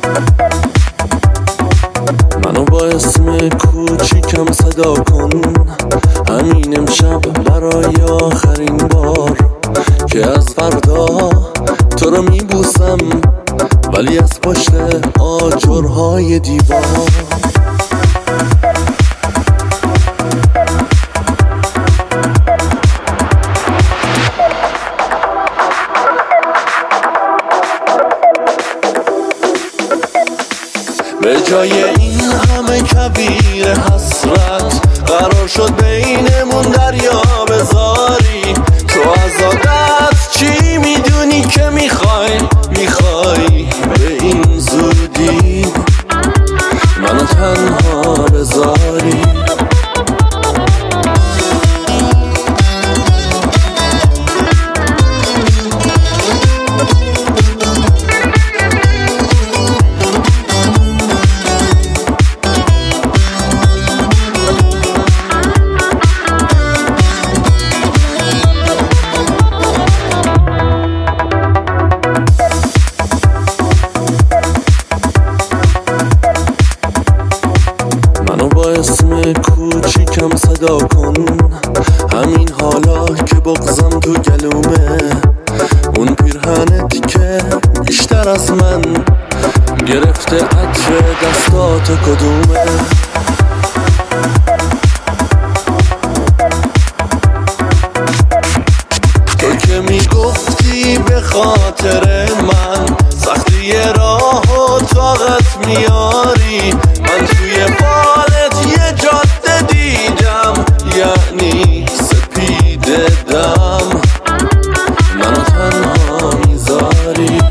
منو با اسم کوچیکم صدا کن، همین امشب برای آخرین بار که از فردا تو رو میبوسم، ولی از پشت آجرهای دیوار. به جای این همه کبیر حسرت قرار شد بینمون دریا بذاری. تو از عادت چی میدونی که میخوای به این زودی منو تنها بذاری. با اسم کوچیکم صدا کن، همین حالا که بغضم تو گلومه، اون پیرهنت که بیشتر از من گرفته عطر دستات کدومه. تو که میگفتی به خاطر من سختی راه و طاقت میاری، من توی بالت یه جاده دیدم، یعنی سپیده دم منو تنها میذاری.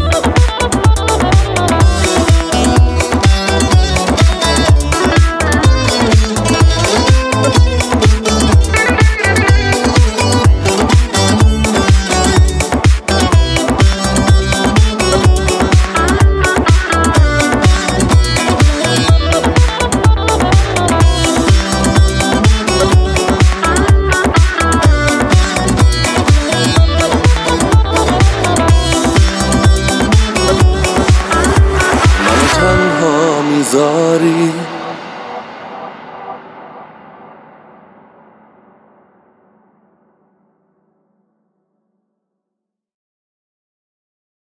تنها میذاری.